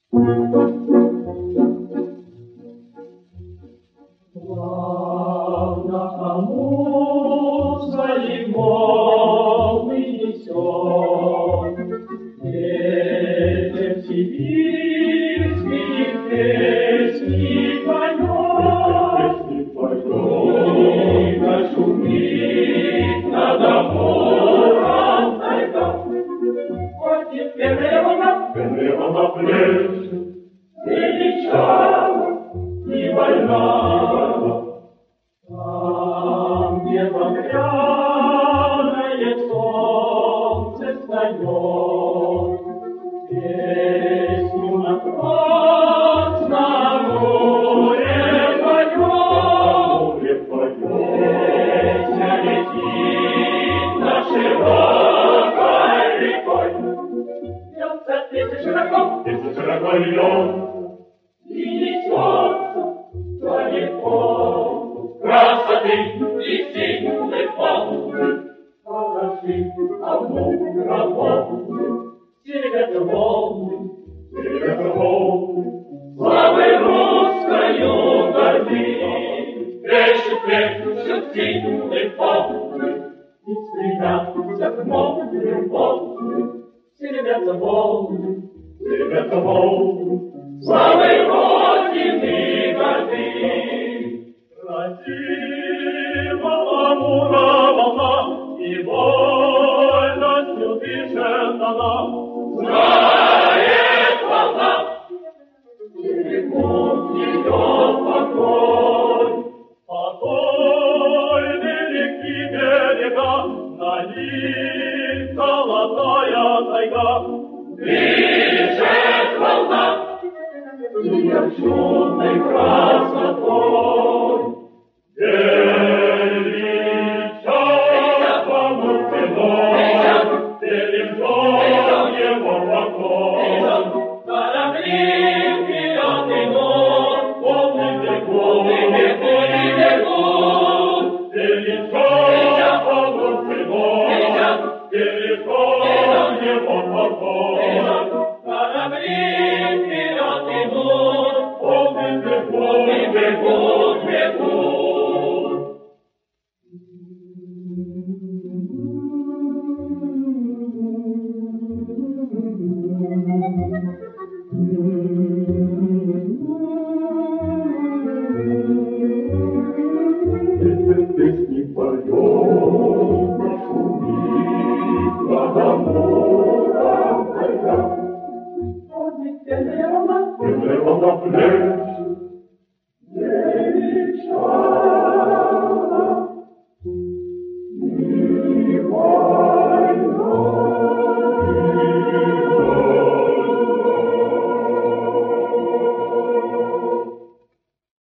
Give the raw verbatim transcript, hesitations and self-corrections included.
Плавно кому свои волны несет, ветер сибирские песни поет, тихо шумит над Амуром тайга. Вот и первая волна, первая волна плещет, величава и больна. Там, где багряное солнце встает, песню на красном море поет, песня летит над широкой рекой. Льется песня широко, песня широко льется, и несется далеко. Красоты и силы полны, положи одну работу. Серебрятся волны, серебрятся волны, славой русскою горды. Плещут, плещут силы полны, и стремятся к морю волны. Серебрятся волны, серебрятся волны, славой Родины горды. Красива Амура волна, и вольностью дышит она. Знает волна, берегут ее покой. Покой великий берега, на них золотая тайга. Дышит волна, ее чудной красотой. Величава мужчиной, пережил его покой. Корабли вперед идут, волны бегут, бегут и бегут. Величава мужчиной, пережил его покой. Корабли вперед идут, волны бегут, бегут, бегут. Песни поет, шумит над Амуром тайга. Вот ведь первая волна, первая волна плещет, величава и